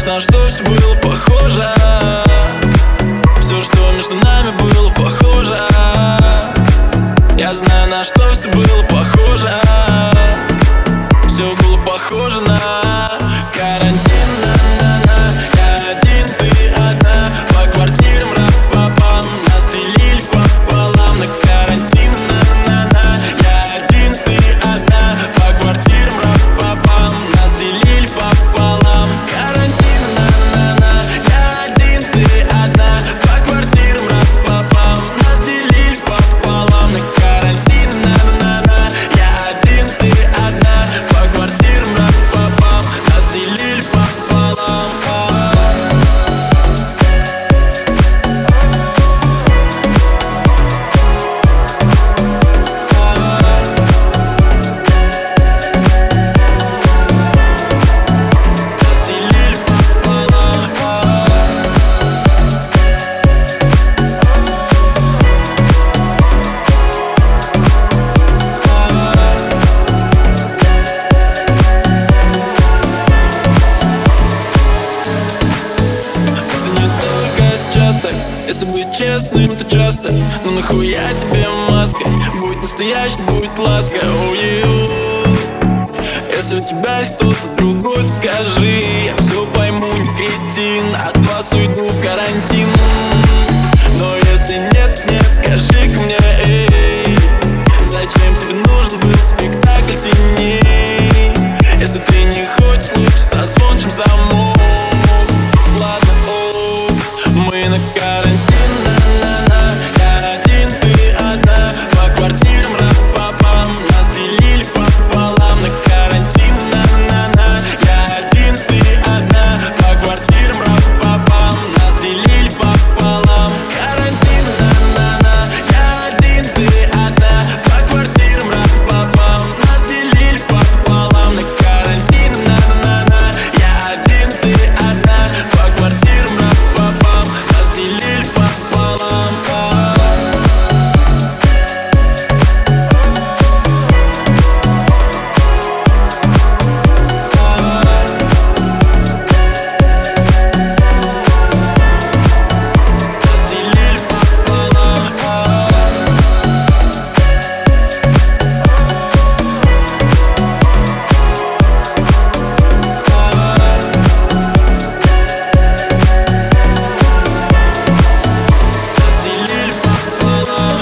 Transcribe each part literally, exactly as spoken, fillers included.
знаешь, на что все было похоже. Все, что между нами было похоже. Я знаю, на что все было похоже. Все было похоже на карантин. На-на-на. Я один, ты одна. По квартирам рап-папам нас делили пополам. На карантин. На-на-на. Я один, ты одна. По квартирам рап-папам нас делили пополам. Карантин. На-на-на. Я один, ты одна. По квартирам рап-папам нас делили пополам. На карантин. На-на-на. Я один, ты одна. По квартирам рап-папам нас делили пополам. Если быть честным, то часто. Но нахуя тебе маска? Будь настоящий, будь ласка. Oh, если у тебя есть кто-то другой, то скажи. Я все пойму, не кретин. От вас уйду в карантин. Но если нет, нет, скажи-ка мне, эй, зачем тебе нужен был спектакль теней? Если ты не хочешь, лучше созвончим замок. Ладно, о, мы на карантин. На-на-на. Я один, ты одна. По квартирам рап-папам нас делили пополам. На карантин. На-на-на. Я один, ты одна. По квартирам рап-папам нас делили пополам. Карантин. На-на-на. Я один, ты одна. По квартирам рап-папам нас делили пополам. На карантин. На-на-на. Я один, ты одна. По квартирам рап-папам нас делили пополам. Разделили пополам. Разделили пополам.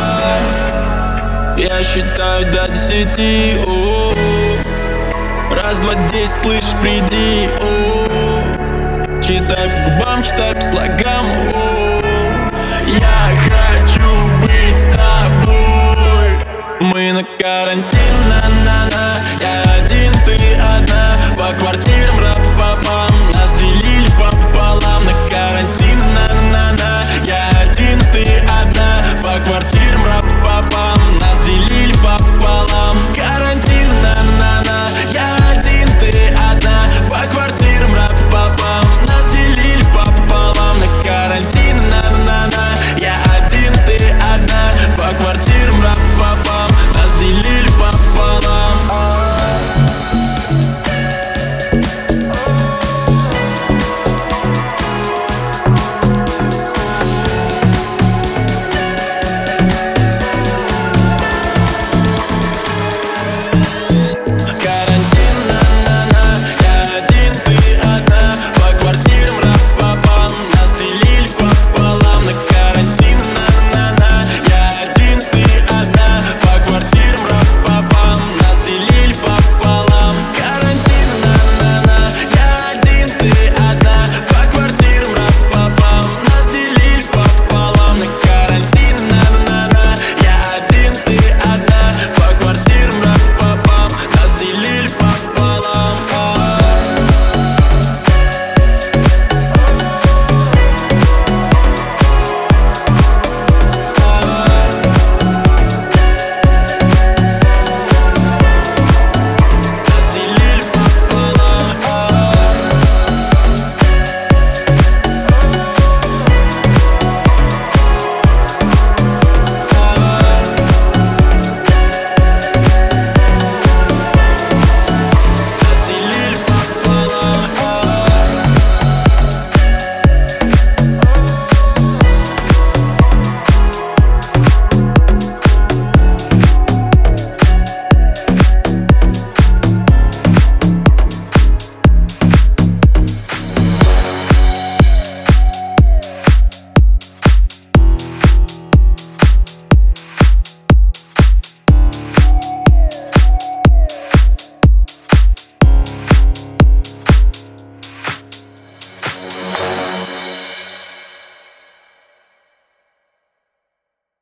Я считаю до десяти. О-о-о. Раз, два, десять, слышишь, приди. О-о-о. Читай по губам, читай по слогам. О-о-о. Я хочу быть с тобой. Мы на карантине.